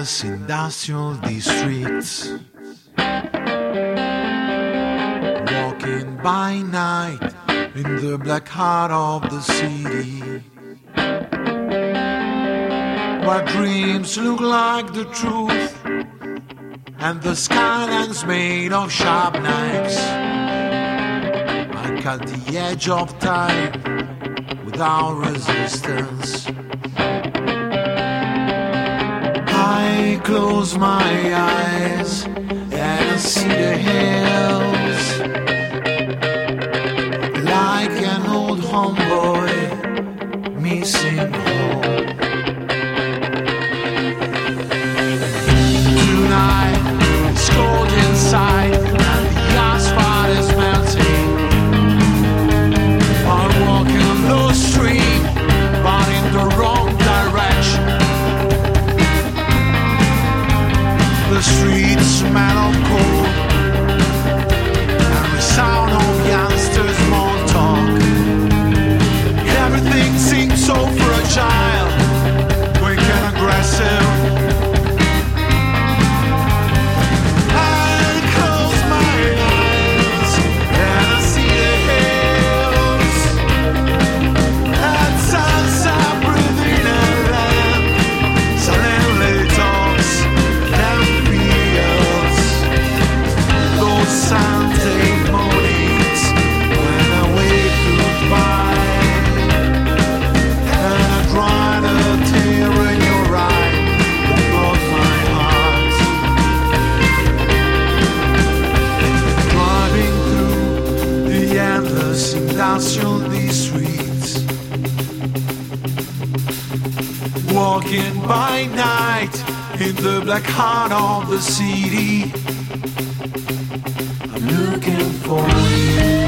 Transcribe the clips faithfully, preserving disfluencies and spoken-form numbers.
endless industrial districts. Walking by night in the black heart of the city, where dreams look like the truth and the skyline's made of sharp knives. I cut the edge of time without resistance. I close my eyes and I see the hills, like an old homeboy missing home. Tonight it's cold inside and the asphalt is melting. I'm walking on the street, but in the wrong direction. The streets smell of coal and the sound of youngsters' small talk. Everything seems so fragile, quick and aggressive. I close my eyes and I see the hills, and sunset breathing a lamp silently talks and feels those Sunday mornings when I wave goodbye and I dry the tear in your eye of my heart. Driving through the endless industrial districts, walking by night in the black heart of the city. I'm looking for you.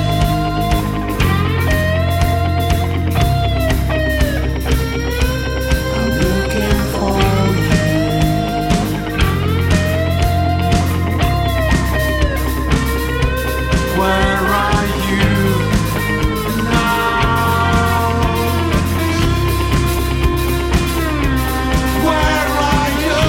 I'm looking for you. Where are you now? Where are you?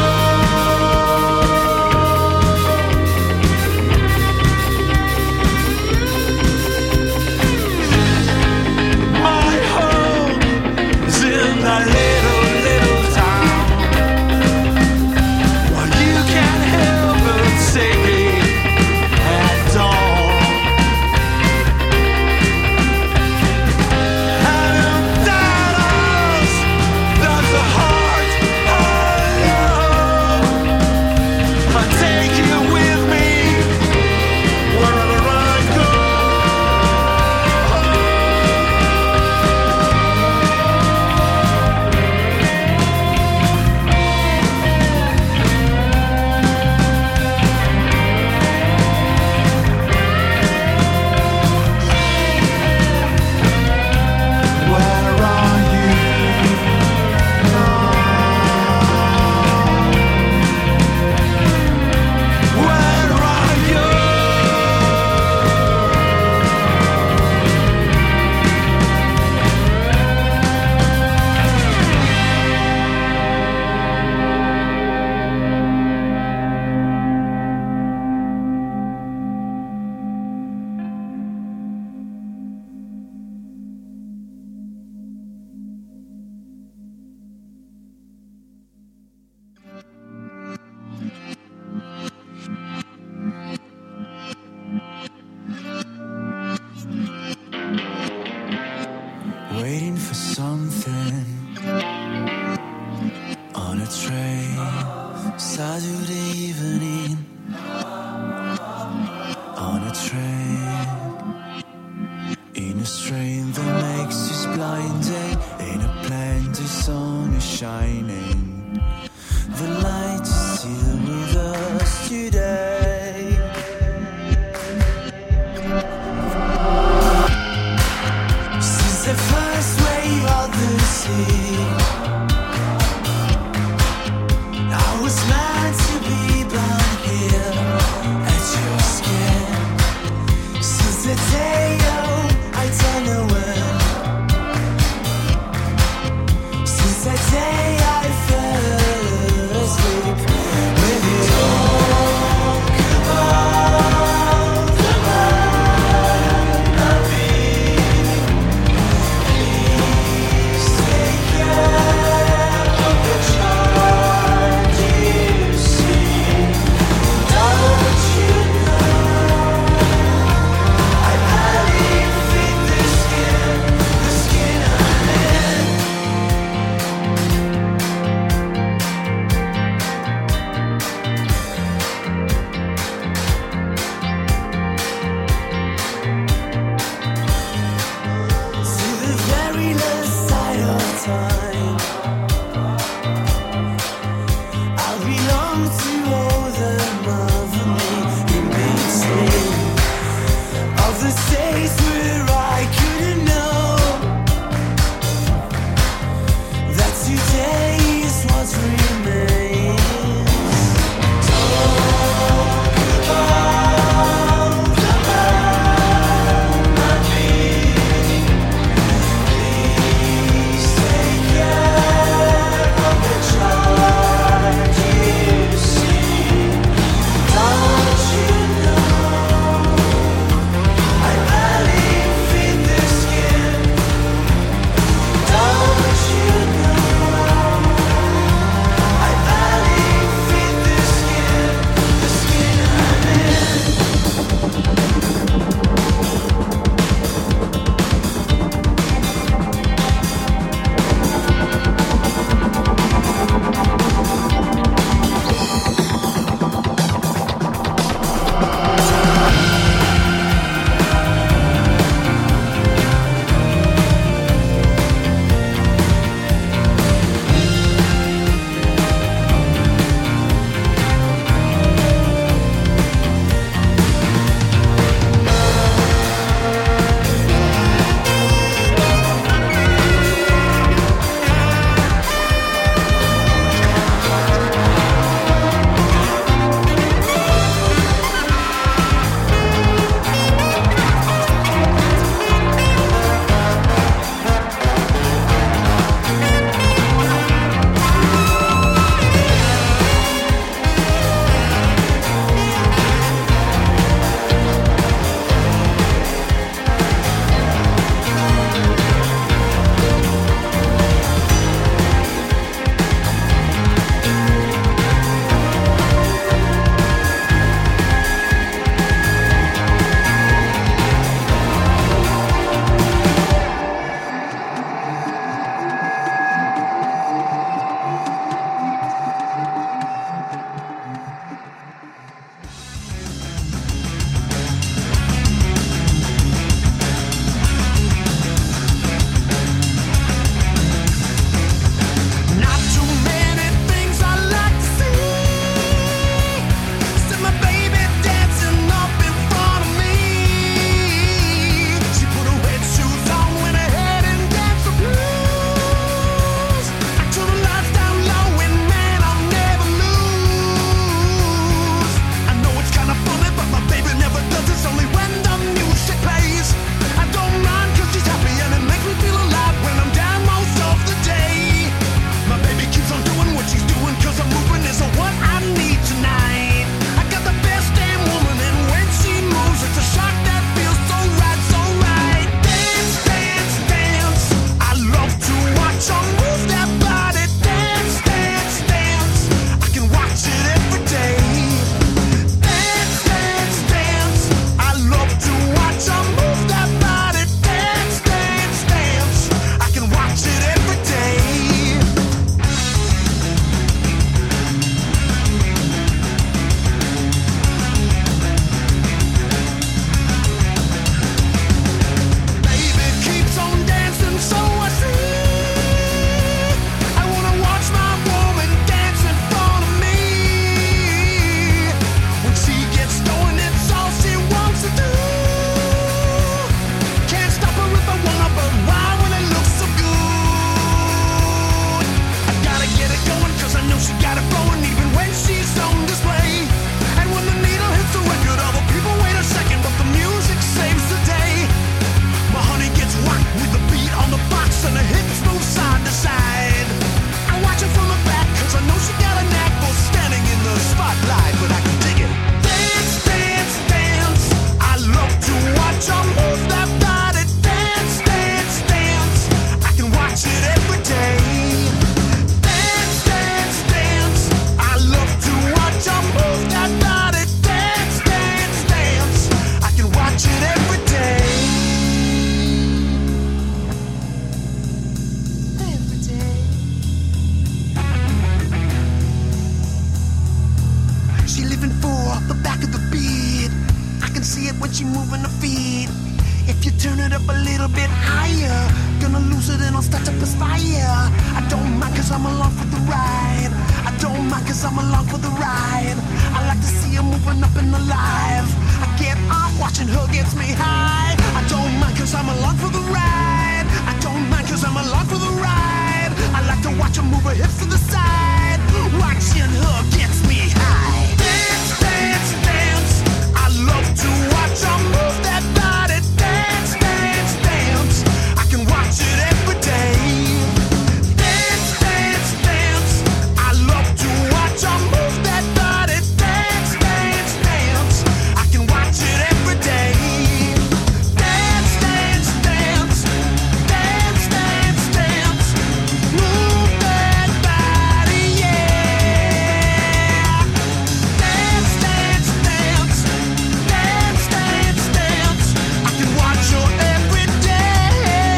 when she moving her feet. If you turn it up a little bit higher, gonna lose it and I'll start to perspire. I don't mind cause I'm along for the ride. I don't mind cause I'm along for the ride. I like to see her moving up and alive. I get off watching her gets me high. I don't mind cause I'm along for the ride. I don't mind cause I'm along for the ride. I like to watch her move her hips to the side. Watching her gets me high. Dance, dance, dance. I love to watch her move that body. Dance, dance, dance. I can watch it every day. Dance, dance, dance. I love to watch her move that body. Dance, dance, dance. I can watch it every day. Dance, dance, dance. Dance, dance, dance. Move that body, yeah. Dance, dance, dance. Dance, dance, dance. I can watch her every day.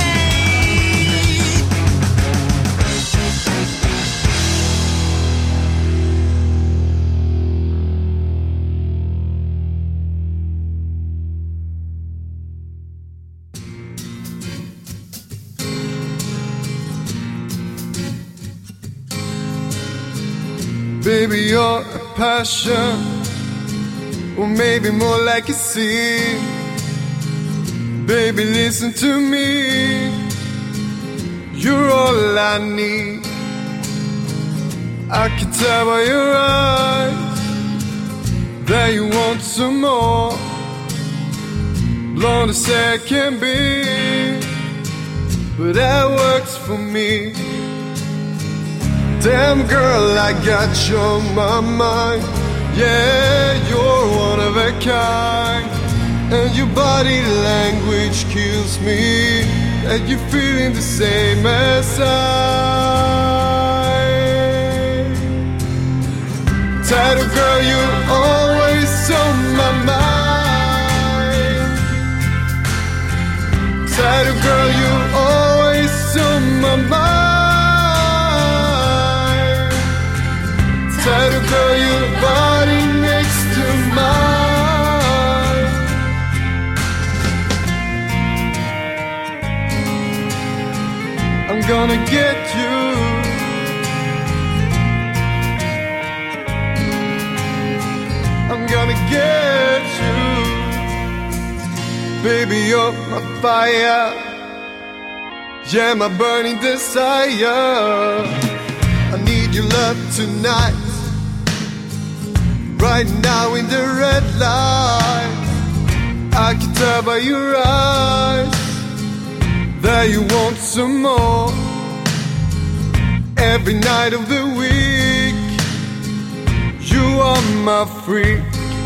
Baby, you're a passion, or maybe more like a sea. Baby, listen to me. You're all I need. I can tell by your eyes that you want some more. Long as I can be, but that works for me. Damn girl, I got you on my mind. Yeah, you're one of a kind. And your body language kills me. And you're feeling the same as I. Title girl, you're always on my mind. Title girl, you're always on my mind. Title girl, your body next to mine. I'm gonna get you. I'm gonna get you. Baby, you're my fire. Yeah, my burning desire. I need your love tonight. Right now in the red light, I can tell by your eyes that you want some more. Every night of the week, you are my freak.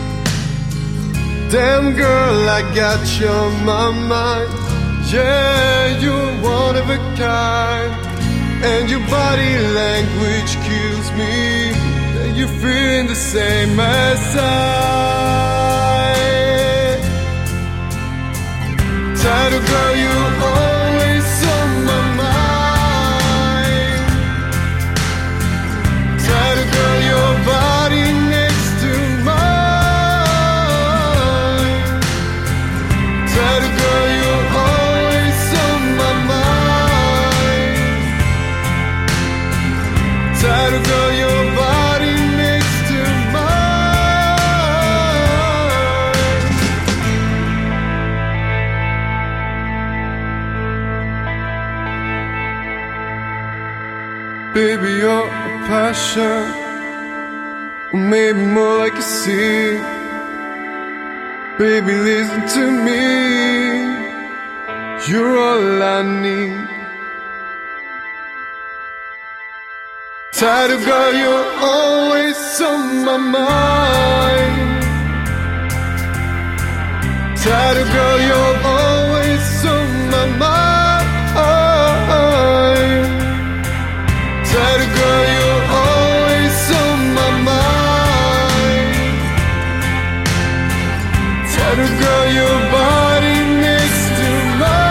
Damn girl, I got you on my mind. Yeah, you're one of a kind. And your body language kills me. You're feeling the same as I. Title girl, you're always on my mind. Title girl, your body next to mine. Title girl, you're always on my mind. Title girl, your body next to mine. Baby, you're a passion, or maybe more like a sea. Baby, listen to me. You're all I need. Title girl, you're always on my mind. Title girl, you're always on my mind. Title girl, you're always on my mind. Title girl, your body next to mine.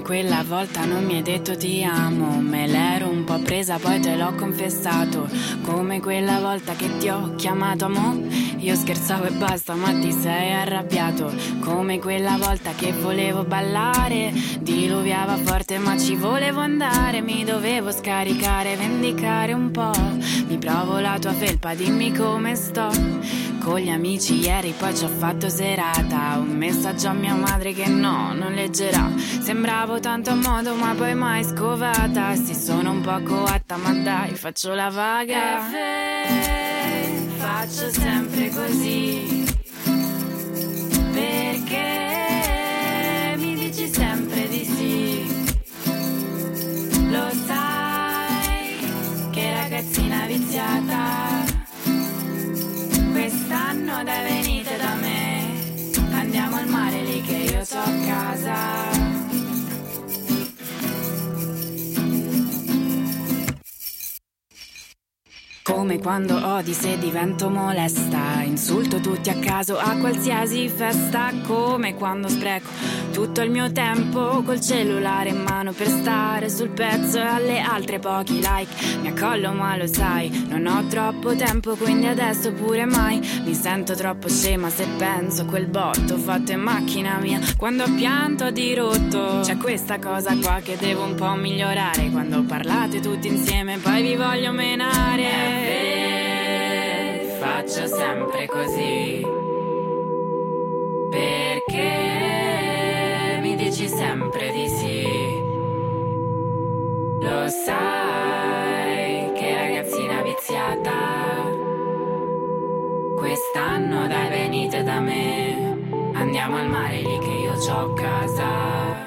quella volta non mi hai detto ti amo. Me l'ero un po' presa, poi te l'ho confessato. Come quella volta che ti ho chiamato amo. Io scherzavo e basta, ma ti sei arrabbiato. Come quella volta che volevo ballare. Diluviava forte ma ci volevo andare. Mi dovevo scaricare, vendicare un po'. Mi provo la tua felpa, dimmi come sto. Con gli amici ieri poi ci ho fatto serata. Un messaggio a mia madre che no, non leggerà. Sembravo tanto a modo ma poi mai scovata. Sì, sono un po' coatta ma dai, faccio la vaga. E faccio sempre così. Perché mi dici sempre di sì. Lo sai che ragazzina viziata. Quest'anno dai venite da me. Andiamo al mare lì che io so a casa. Come quando odi se divento molesta. Insulto tutti a caso a qualsiasi festa. Come quando spreco tutto il mio tempo col cellulare in mano per stare sul pezzo. E alle altre pochi like mi accollo ma lo sai. Non ho troppo tempo quindi adesso pure mai. Mi sento troppo scema se penso a quel botto fatto in macchina mia quando ho pianto di rotto. C'è questa cosa qua che devo un po' migliorare. Quando parlate tutti insieme poi vi voglio menare. E faccio sempre così. Perché mi dici sempre di sì. Lo sai che ragazzina viziata. Quest'anno dai venite da me. Andiamo al mare lì che io c'ho casa.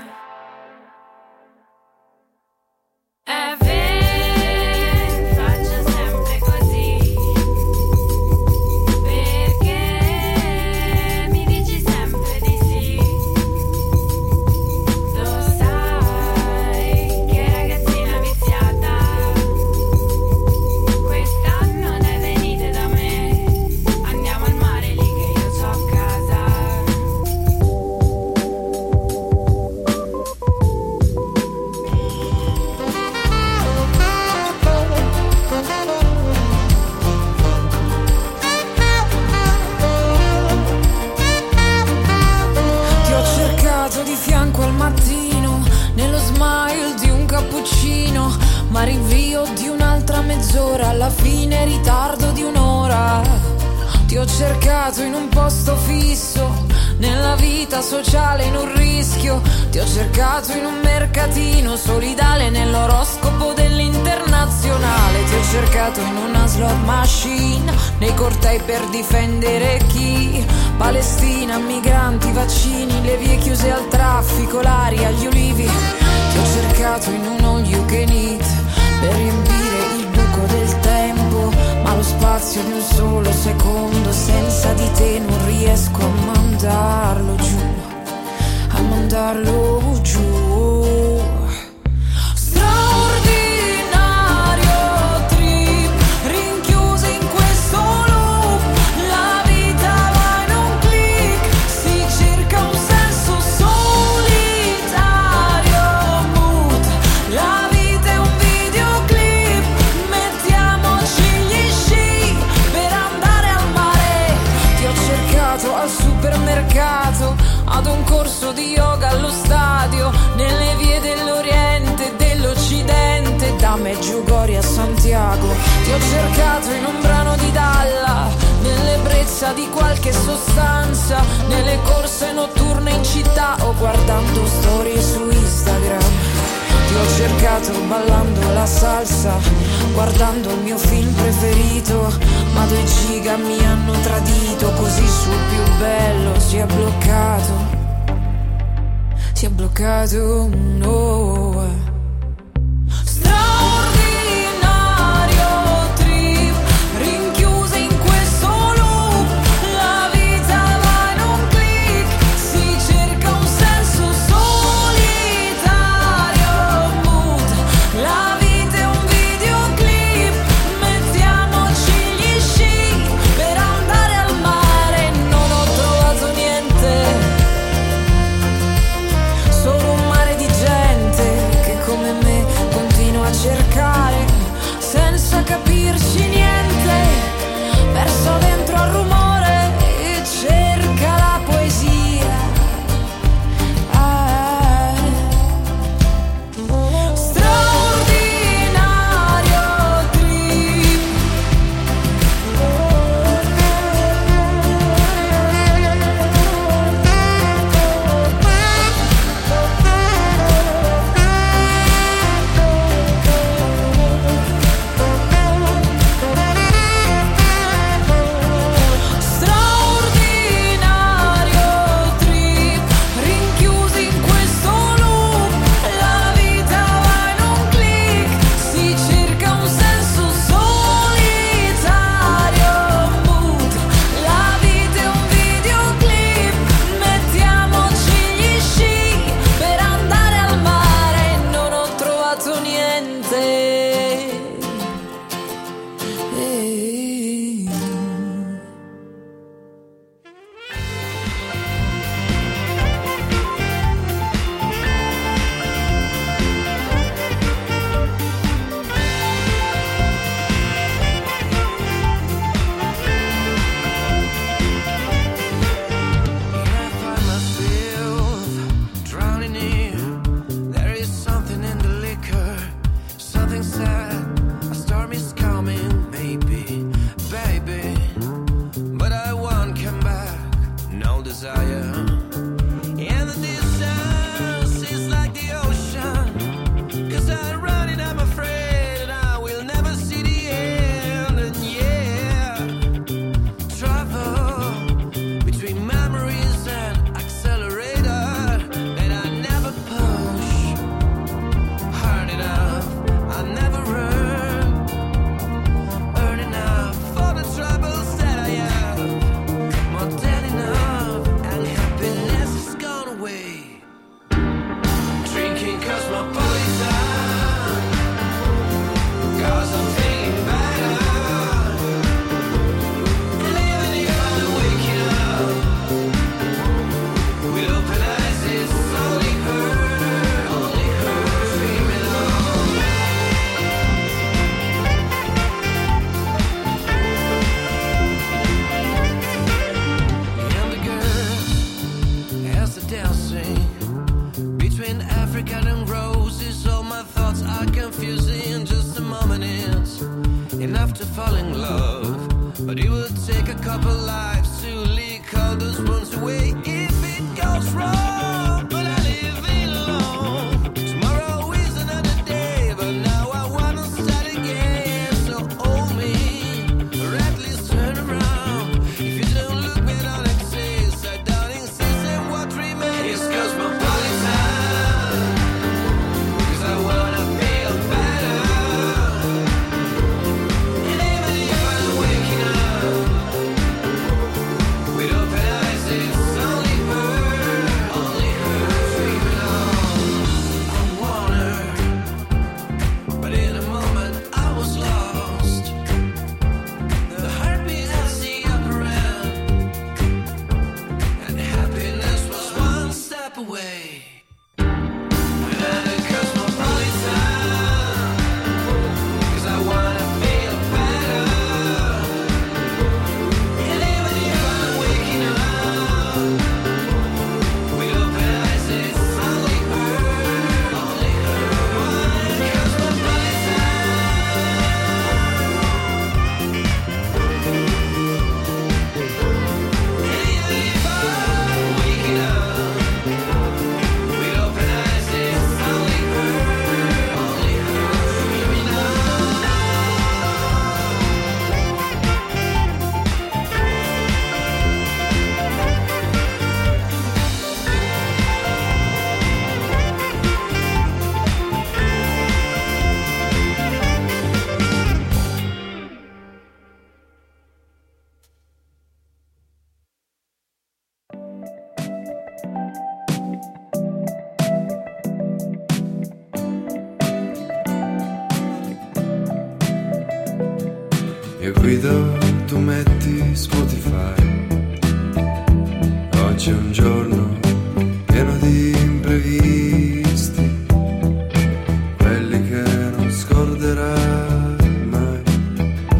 Ma rinvio di un'altra mezz'ora, alla fine ritardo di un'ora. Ti ho cercato in un posto fisso, nella vita sociale in un rischio. Ti ho cercato in un mercatino solidale, nell'oroscopo dell'internazionale. Ti ho cercato in una slot machine, nei cortei per difendere chi? Palestina, migranti, vaccini, le vie chiuse al traffico, l'aria, gli ulivi. Ti ho cercato in un all you can eat, per riempire il buco del tempo, ma lo spazio di un solo secondo senza di te non riesco a mandarlo giù, a mandarlo giù. Straordinario trip, rinchiuso in questo loop, la vita va in un click, si cerca un senso solitario mood, la vita è un videoclip, mettiamoci gli sci per andare al mare. Ti ho cercato al supermercato, ad un corso di yoga allo stadio, nelle vie dell'Oriente e dell'Occidente, da Medjugorje a Santiago. Ti ho cercato in un brano di Dalla, nell'ebbrezza di qualche sostanza, nelle corse notturne in città o guardando storie su Instagram. Ti ho cercato ballando la salsa, guardando il mio film preferito, ma due giga mi hanno tradito, così sul più bello si è bloccato, si è bloccato, no. Straordinario trip, rinchiuso in questo loop, la vita va in un click, si cerca un senso solitario mood, la vita è un videoclip, mettiamoci gli sci per andare al mare. Non ho trovato niente, solo un mare di gente. capirci niente, perso dentro al rumore e cerca la poesia. Ah, straordinario trip. Straordinario trip, rinchiusi in questo loop, la vita va in un click, si cerca un senso solitario mood, la vita è un videoclip, mettiamoci gli sci per andare al mare e non ho trovato niente. Eh. I find myself drowning in. There is something in the liquor, something sad. A storm is coming, maybe, baby. But I won't come back, no desire. And the distance is like the ocean. Cause I'm running, I'm afraid, and I will never see the end. And yeah, travel between memories and accelerator that I never push hard enough. I never earn, earn enough for the troubles that I have. More than enough, and happiness is gone away. Drinking cosmopolitan, cause I'm feeling better. Living if I'm waking up with open eyes, it's only her, only her dreaming on. And the girls, as they're dancing between African and roses, all my thoughts are confusing. Just a moment is enough to fall in love, but it will take a couple lives to lick all those wounds away if it goes wrong. But I live it alone. Tomorrow is another day, but now I wanna start again. So hold me, or at least turn around. If you don't look, me don't exist. I don't insist, and what remains is cosmopolitan. Cause I wanna feel better. And even if I'm waking up with open eyes, it's only her, only her dreaming on. I want her, but in a moment I was lost. The heartbeat has the upper end, and happiness was one step away. And a cosmopolitan, cause I wanna feel better. And even if I'm waking up with open eyes, it's only her, only her. One cosmopolitan. And even if I'm waking up with open eyes, it's only her, only her dreaming on. Io guido, tu metti Spotify. Oggi è un giorno pieno di imprevisti, quelli che non scorderai mai.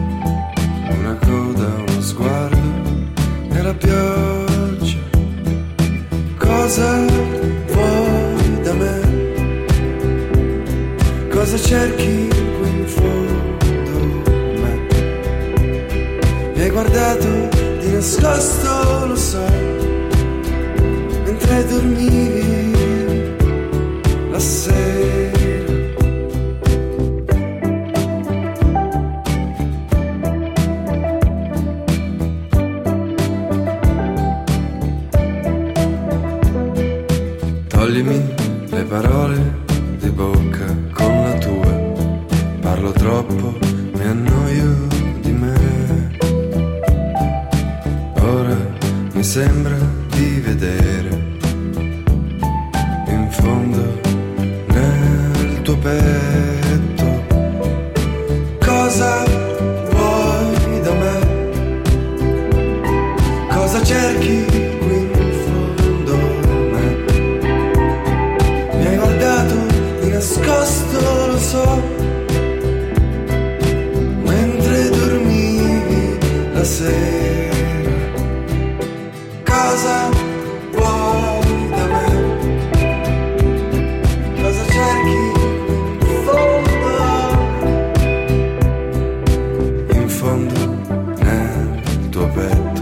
guardato di nascosto, lo so, mentre dormivi la sera. Toglimi le parole di bocca con la tua, parlo troppo, mi annoio di me. Ora mi sembra di vedere in fondo nel tuo petto cosa vuoi da me, cosa cerchi qui in fondo a me. Mi hai guardato di nascosto, lo so, mentre dormivi la sera. Cosa vuoi da me? Cosa cerchi in fondo? In fondo nel tuo petto.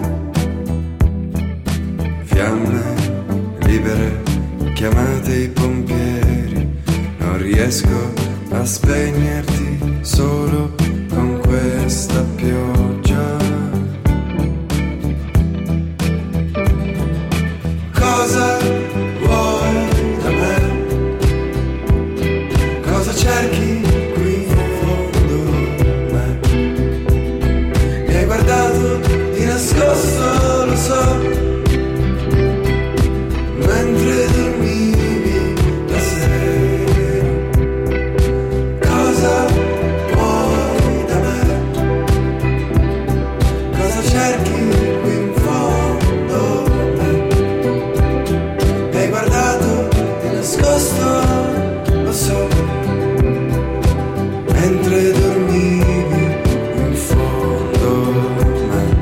Fiamme libere, chiamate i pompieri. Non riesco a spegnerti solo con questa pioggia. Cosa vuoi da me? Cosa cerchi qui in fondo a me? Mi hai guardato di nascosto, lo so, mentre dormivi la sera. Cosa vuoi da me? Cosa cerchi qui in fondo a me? Mi hai guardato di nascosto, lo so, mentre dormivi in fondo a me.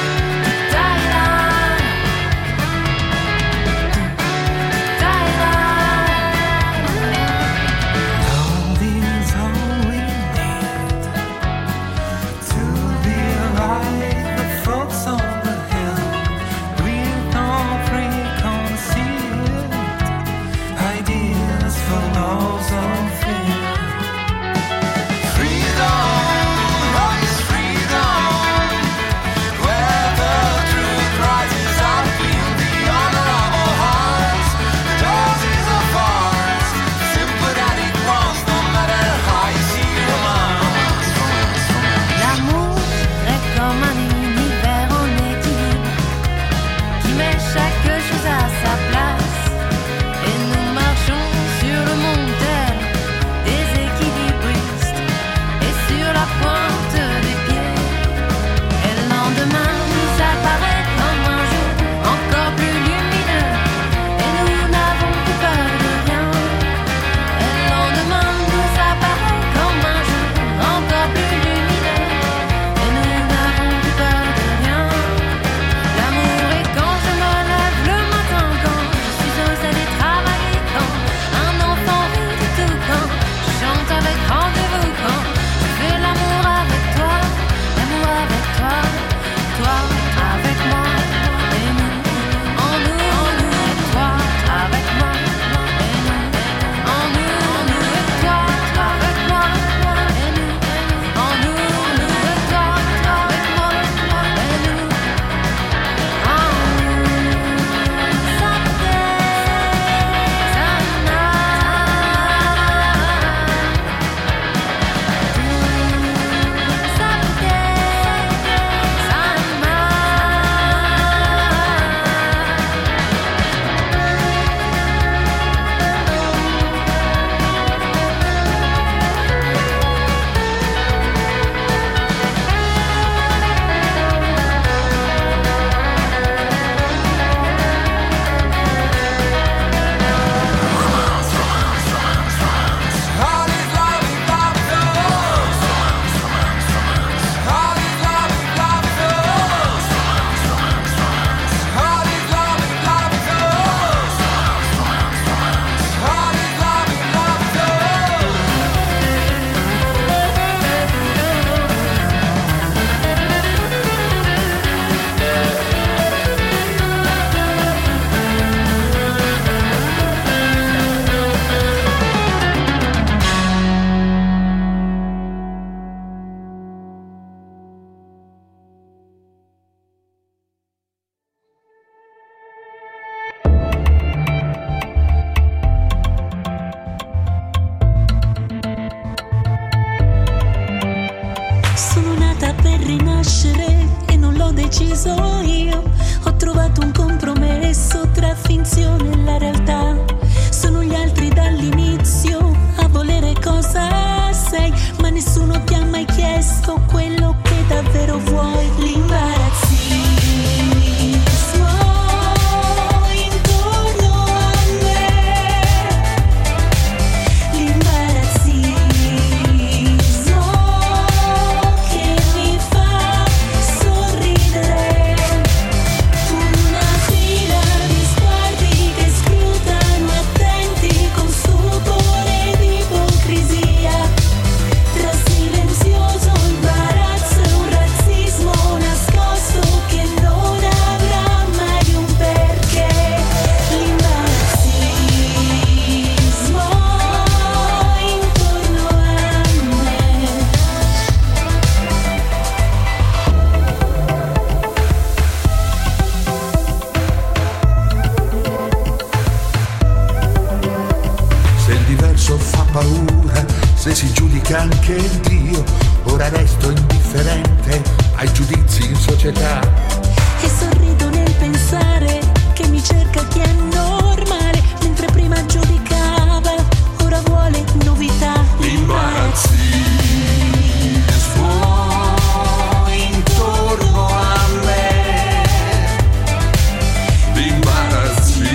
Dai, deciso io. Ho trovato un compromesso tra finzione e la realtà. Sono gli altri dall'inizio a volere cosa sei, ma nessuno ti ha mai chiesto quello che davvero vuoi. L'imbarazzo se si giudica anche Dio, ora resto indifferente ai giudizi in società. E sorrido nel pensare che mi cerca chi è normale, mentre prima giudicava, ora vuole novità. L'imbarazzi intorno a me, l'imbarazzi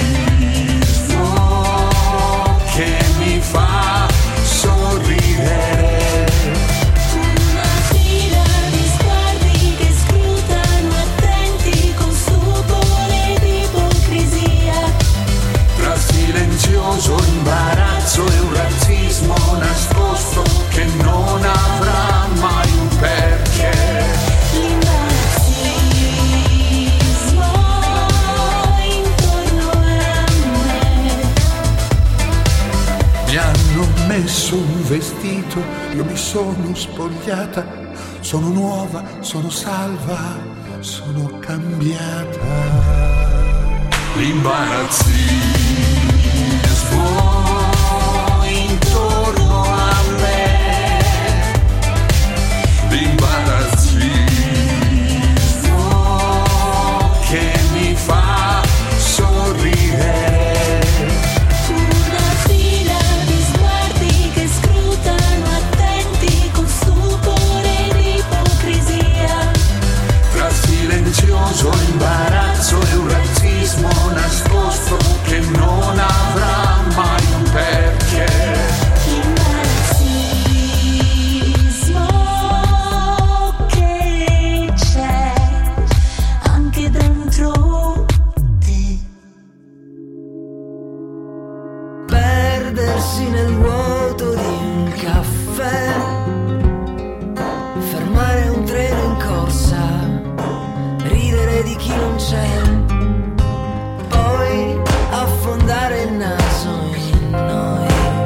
che mi fa sorridere. Una fila di sguardi che scrutano attenti con stupore ed ipocrisia, tra silenzioso imbarazzo e un razzismo nascosto che non avrà mai un perché. L'imbarazismo intorno a me. Mi hanno messo un vestito, io mi sono spogliata, sono nuova, sono salva, sono cambiata. L'imbarazzi intorno a me, l'imbarazzi che mi fa sorridere. Una fila di sguardi che scrutano attenti con stupore ed ipocrisia, Tra silenzioso imbarazzo e un razzismo nascosto che non avrà mai un perché. L'imbarazismo che c'è anche dentro te. Perdersi nel vuoto di un caffè, fermare un treno in corsa, ridere di chi non c'è, poi affondare il naso in noi.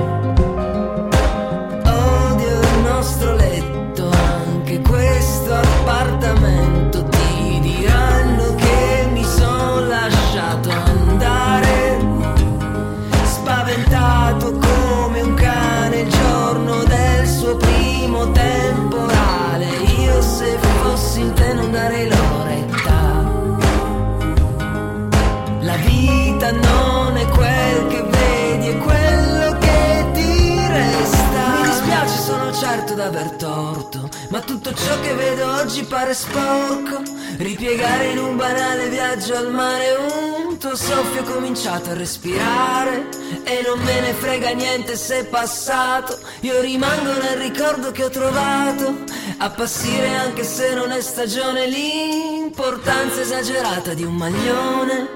Odio il nostro letto, anche questo appartamento. Ti diranno che mi son lasciato andare, spaventato come un cane il giorno del suo primo temporale. Io se fossi in te non darei l'oretta. La vita non è quel che vedi, è quello che ti resta. Mi dispiace, sono certo d'aver torto, ma tutto ciò che vedo oggi pare sporco. Ripiegare in un banale viaggio al mare, un tuo soffio ho cominciato a respirare e non me ne frega niente se è passato. Io rimango nel ricordo che ho trovato, appassire anche se non è stagione, l'importanza esagerata di un maglione.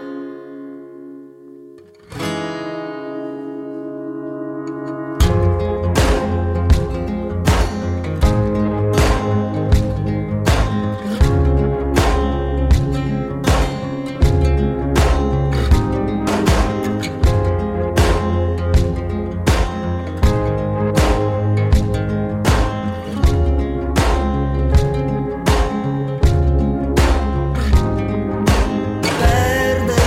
Perdere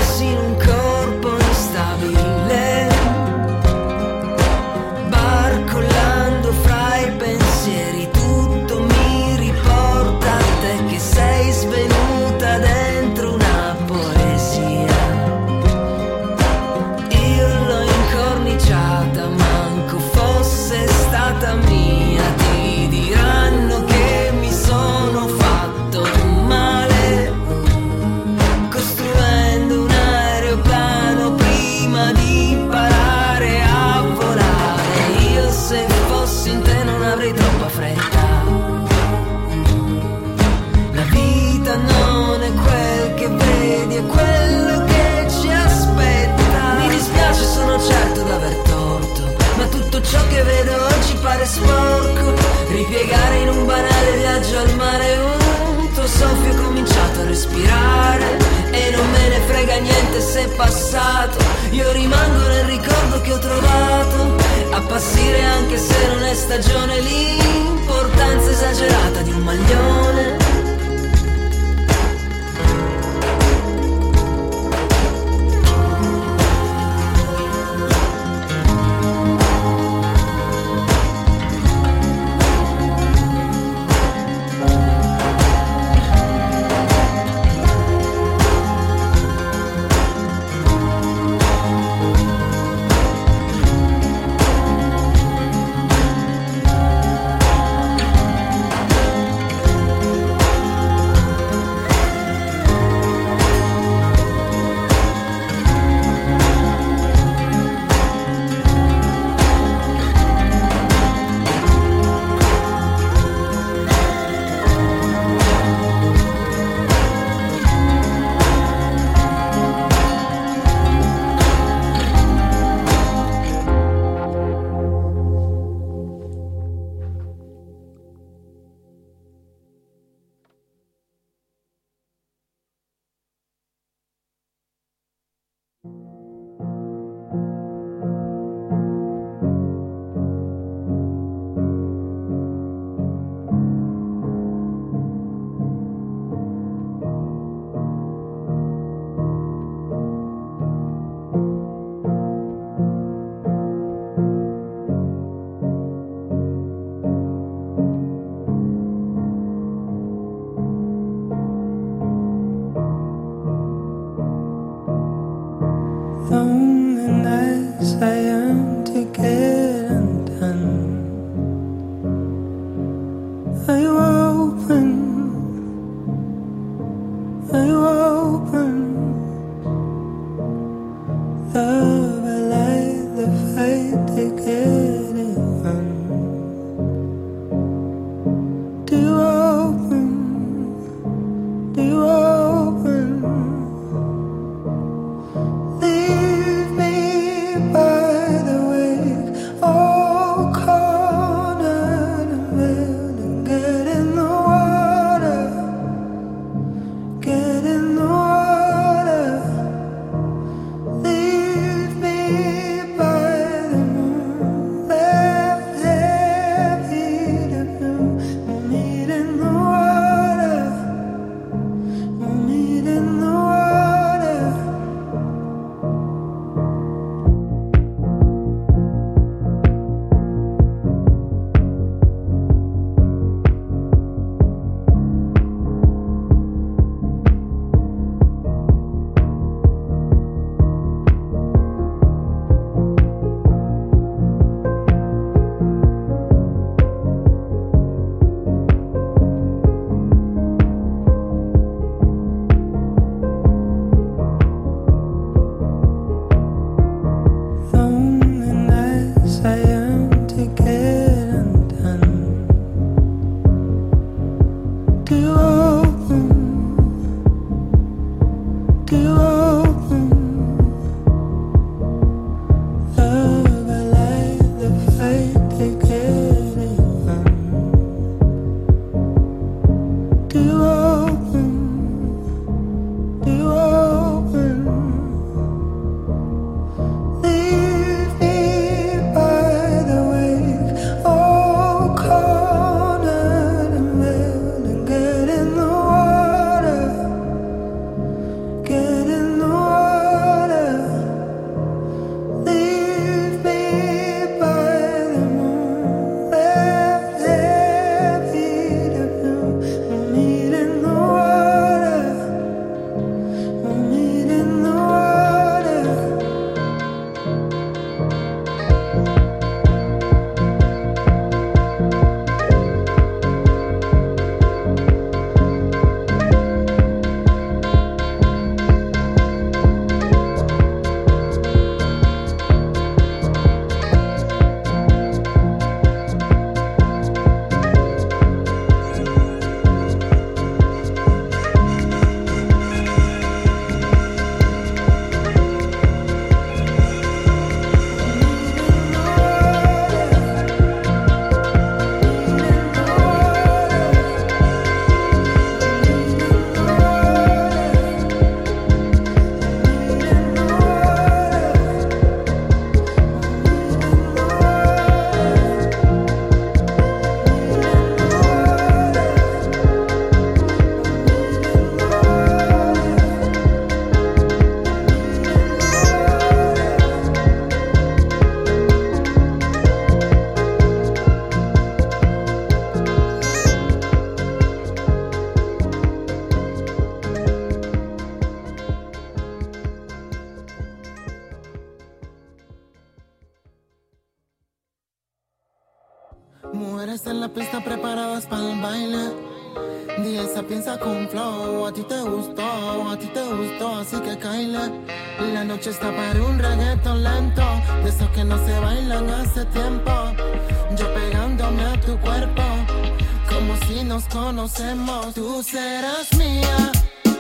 al mare un tuo soffio, ho cominciato a respirare e non me ne frega niente se è passato. Io rimango nel ricordo che ho trovato, appassire anche se non è stagione, l'importanza esagerata di un maglione. Loneliness, I am to get undone. Are you open? Are you open? Love, I like the fight to get it on. Do you open? Do you open? In the en la pista preparadas para el baile. Di esa piensa con flow, a ti te gustó, a ti te gustó, así que caile. La noche está para un reggaetón lento, de esos que no se bailan hace tiempo. Yo pegándome a tu cuerpo, como si nos conocemos. Tú serás mía,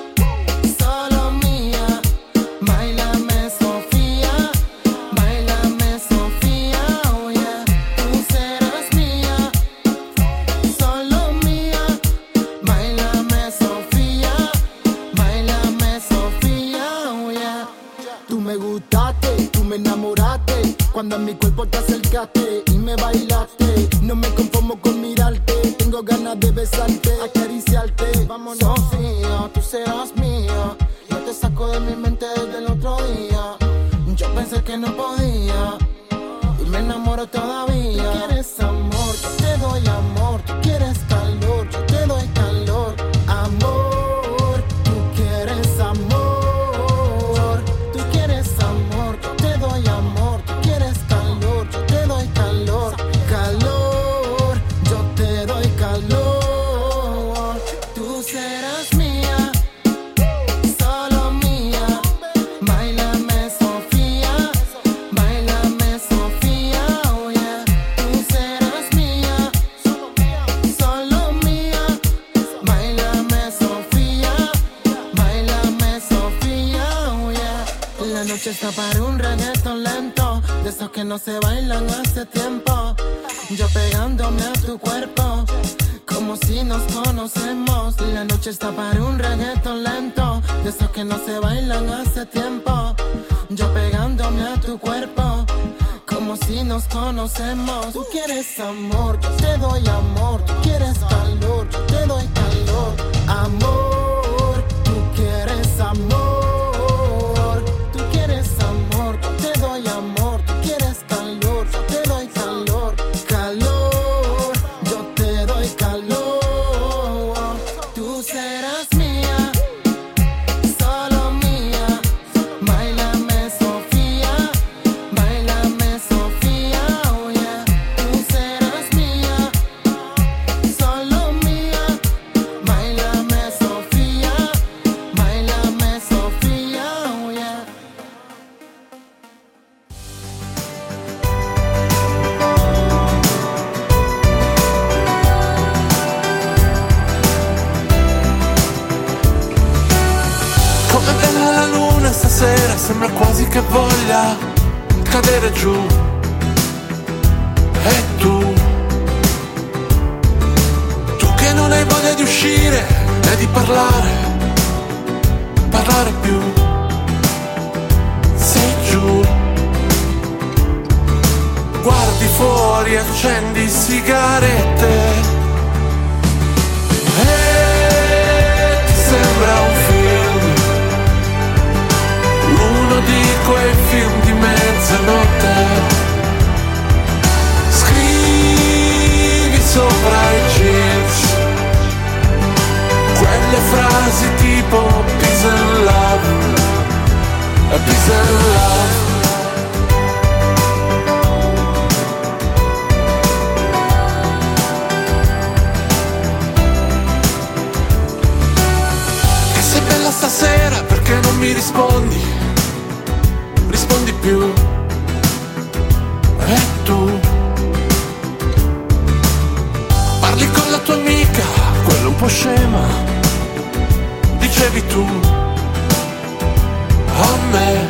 solo mía. Báilame Sofía, báilame Sofía, oh yeah. Tú serás mía, solo mía. Báilame Sofía, báilame Sofía, oh yeah. Tú me gustaste, tú me enamoraste, cuando a mi cuerpo te acercaste y me bailaste. No me conformo con mirarte, tengo ganas de besarte, acariciarte. Vámonos, Sofía, tú serás mía. Yo te saco de mi mente desde el otro día. Yo pensé que no podía y me enamoro todavía. Tú quieres amor, yo te doy amor. Tú quieres calor, yo te doy calor. Amor, tú quieres amor. Tú quieres amor, yo te doy amor. Tú quieres calor, yo te doy calor. Calor, yo te doy calor. Tú serás mía, solo mía. Báilame Sofía, báilame Sofía, oh yeah. Tú serás mía, solo mía. Báilame Sofía, báilame Sofía, oh yeah. La noche está para un reggaetón lento, de esos que no se bailan hace tiempo. Yo pegándome a tu cuerpo, como si nos conocemos. La noche está para un reggaetón lento, de esos que no se bailan hace tiempo. Yo pegándome a tu cuerpo, como si nos conocemos. Tú quieres amor, yo te doy amor. Tú quieres calor, yo te doy calor. Amor, tú quieres amor. Tú quieres amor, yo te doy amor. Tú quieres calor, yo te doy calor. Calor, yo te doy calor. Tú serás mía, solo mía. Báilame Sofía, báilame Sofía, oh yeah. Tú serás mía, solo mía. Báilame Sofía, báilame Sofía, oh yeah. Come bella la luna stasera, sembra quasi che voglia cadere giù. E tu, tu che non hai voglia di uscire e di parlare, parlare più. Sei giù, guardi fuori, accendi sigarette e ti sembra un film, uno di quei film di mezzanotte. Scrivi sopra i jeans quelle frasi tipo peace and love, peace and love. Che sei bella stasera, perché non mi rispondi? Rispondi più. E tu parli con la tua amica, quella un po' scema, dicevi tu a me,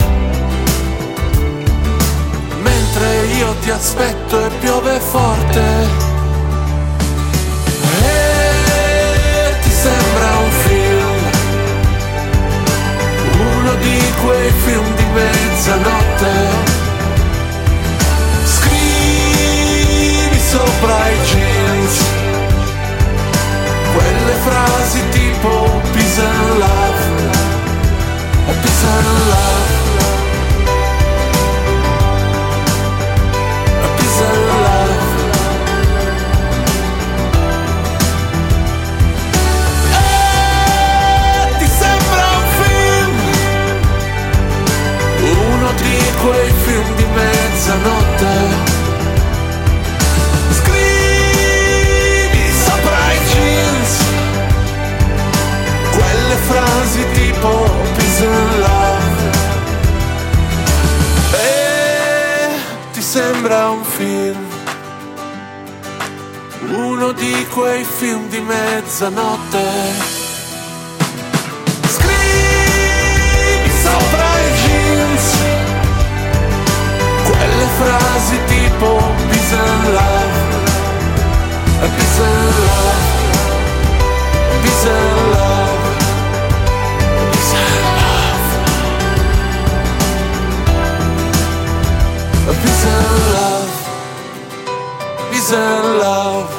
mentre io ti aspetto e piove forte e ti sembra un film, uno di quei film di mezzanotte. Scrivi sopra i jeans quelle frasi tipo peace and love, peace and love, peace and love. frasi tipo peace and love. E ti sembra un film, uno di quei film di mezzanotte. Scrivi sopra i jeans quelle frasi tipo peace and love, peace and love, peace and love, peace and love, peace and love, peace and love.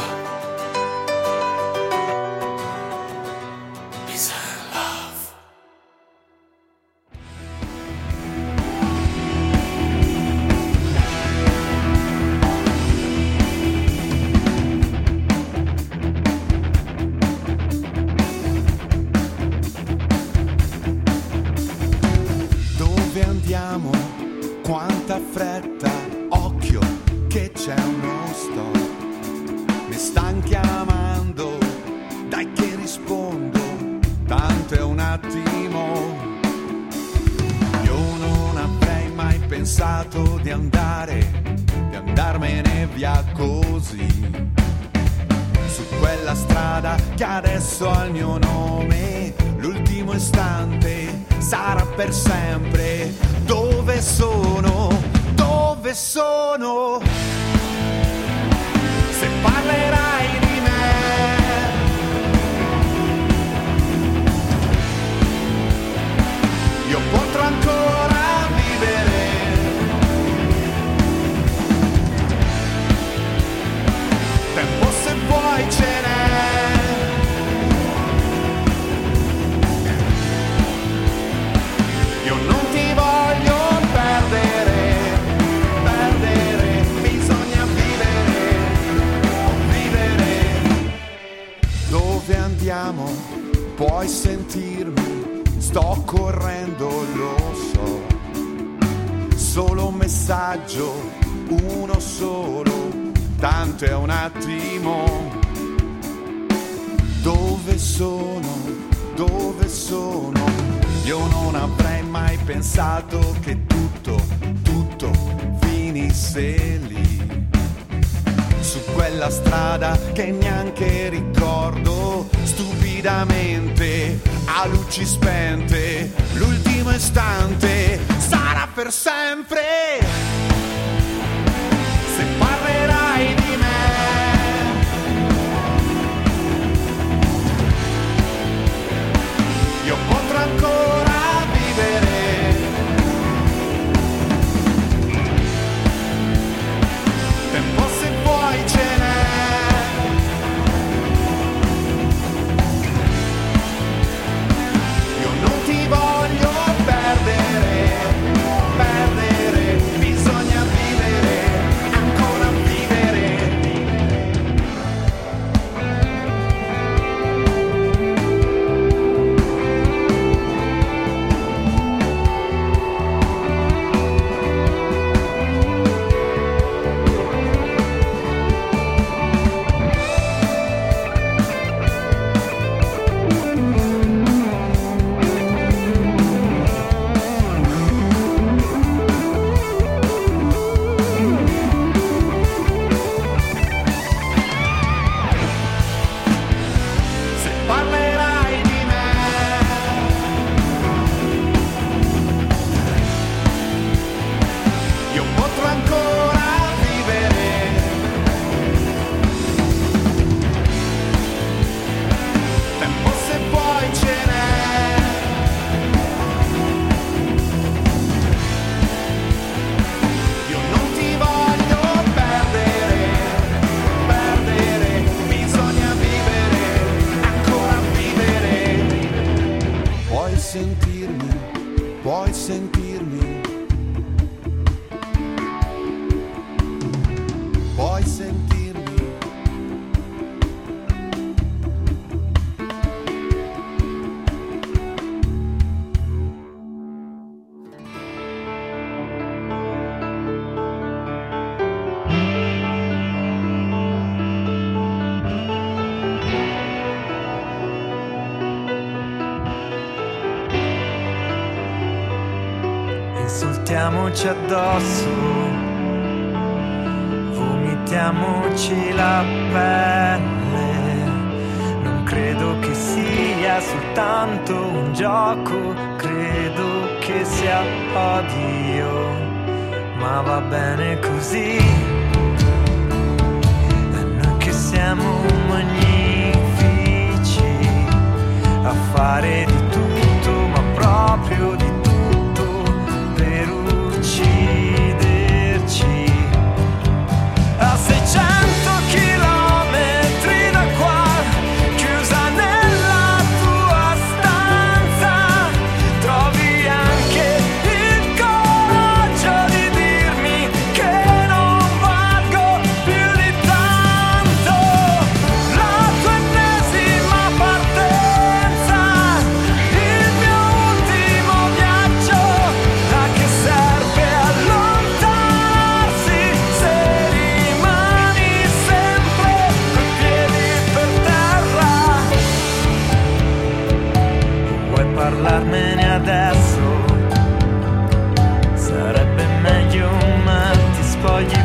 Quanta fretta, occhio che c'è uno stop. Mi stan chiamando, dai che rispondo, tanto è un attimo. Io non avrei mai pensato di andare, di andarmene via così, su quella strada che adesso ha il mio nome. L'ultimo istante sarà per sempre. Dove sono? Dove sono? Se parlerai di me, io potrò ancora vivere. Tempo se vuoi ce n'è. Io non ti voglio perdere, perdere, bisogna vivere, vivere. Dove andiamo? Puoi sentirmi, sto correndo, lo so. Solo un messaggio, uno solo, tanto è un attimo. Dove sono? Dove sono? Io non avrei mai pensato che tutto, tutto finisse lì, su quella strada che neanche ricordo, stupidamente, a luci spente, l'ultimo istante sarà per sempre. Se parlerai di me, io potrò ancora vivere. Tempo se vuoi ce n'è. Io non ti voglio perdere, perdere, bisogna vivere, ancora vivere. Puoi sentirmi, puoi sentirmi. insultiamoci addosso, vomitiamoci la pelle. Non credo che sia soltanto un gioco, credo che sia odio, ma va bene così. E noi che siamo magnifici a fare di tutto, ma proprio di tutto, per ucciderci. A seicento chilometri da qua, chiusa nella tua stanza, trovi anche il coraggio di dirmi che non valgo più di tanto. La tua ennesima partenza, il mio ultimo viaggio, a che serve allontanarsi se rimani sempre coi piedi per terra? Vuoi parlarmene adesso? Sarebbe meglio, ma ti spogli